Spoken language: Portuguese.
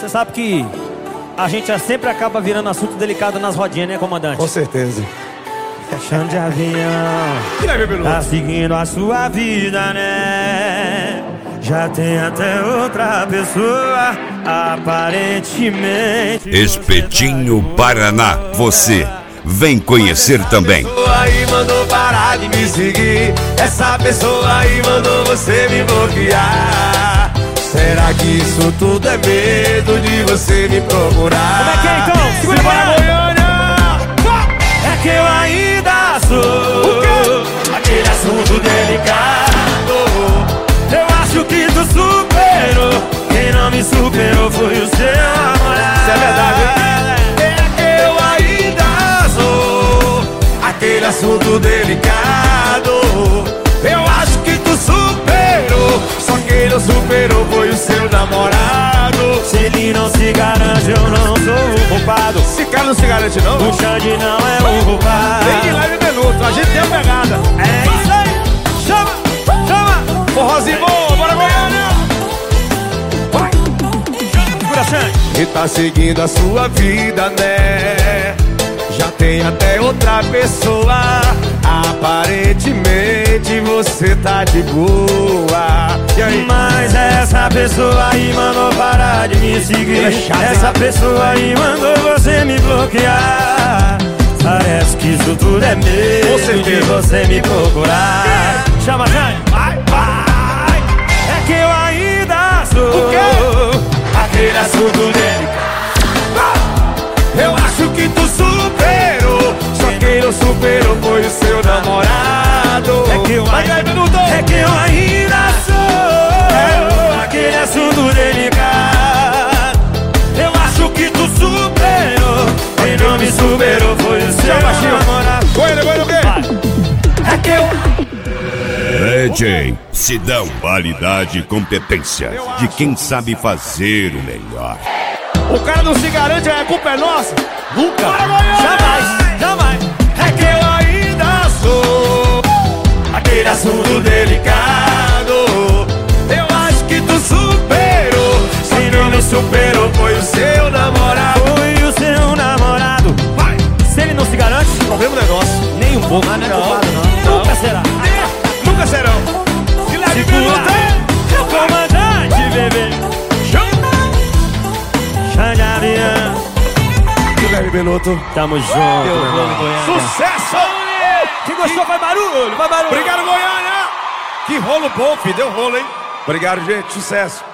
Você sabe que a gente sempre acaba virando assunto delicado nas rodinhas, né, comandante? Com certeza. Chão de avião, tá seguindo a sua vida, né? Já tem até outra pessoa, aparentemente. Espetinho Paraná, você vem conhecer também. Essa pessoa aí mandou parar de me seguir. Essa pessoa aí mandou você me bloquear. Será que isso tudo é medo de você me procurar? Como é que é então? Segura para Goiânia! É que eu ainda sou aquele assunto delicado. Eu acho que tu superou. Quem não me superou foi o seu namorado. Isso é verdade, hein? É que eu ainda sou aquele assunto delicado. Eu acho que tu superou. Só quem não superou foi o seu namorado. Se ele não se garante, eu não sou o culpado. Esse cara não se garante não? O Xande não é o culpado. Vem de leve minuto, a gente tem a pegada. É isso aí. Chama, chama. Forrozinho bom, bora Goiânia. Vai. Segura, Xande. E tá seguindo a sua vida, né? Já tem até outra pessoa. Aparentemente você tá de boa. E aí? Mas essa pessoa aí mandou parar de me seguir. Essa pessoa aí mandou você me bloquear. Parece que isso tudo é medo de você me procurar. Chama, Jane. Vai, vai. É que eu ainda sou aquele assunto delicado. Eu acho que tu superou. Só quem não superou foi o seu namorado. É que eu ainda sou aquele assunto delicado. Eu acho que tu superou. Quem não me superou foi o seu namorado. Goiânia, Goiânia o quê? É que eu... DJ Sidão, qualidade e competência de quem sabe fazer o melhor. O cara não se garante, a culpa é nossa. Nunca, Jamais, jamais. É que eu ainda sou aquele assunto delicado. Eu acho que tu superou. Só quem não superou foi o seu namorado. Foi o seu namorado. Vai. Se ele não se garante, Problema do negócio. nem um pouco. Mas não é culpado, não. Nunca será. Nunca serão. Se leve minuto, Segura. Comandante, bebê. Xande avião. se leve minuto. Tamo junto, meu irmão. Sucesso! Quem gostou faz barulho, faz barulho. Obrigado, Goiânia! Que rolo bom, filho. Deu rolo, hein? Obrigado, gente. Sucesso.